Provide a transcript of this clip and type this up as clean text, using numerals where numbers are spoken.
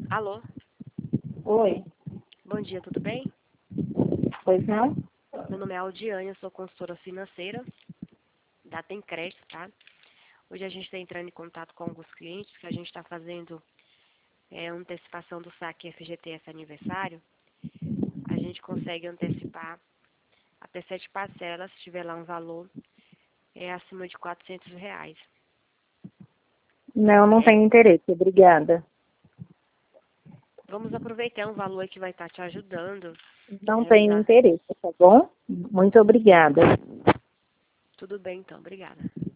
Alô, Oi, bom dia, tudo bem? pois não? Meu nome é Aldiane, eu sou consultora financeira da Tem Crédito, tá? Hoje a gente está entrando em contato com alguns clientes que a gente está fazendo uma antecipação do saque FGTS aniversário. A gente consegue antecipar até 7 parcelas, se tiver lá um valor acima de R$ 400. Não, não É, tenho interesse, obrigada. vamos aproveitar um valor que vai estar te ajudando a Não tenho realizar. interesse, tá bom? Muito obrigada. Tudo bem, então, obrigada.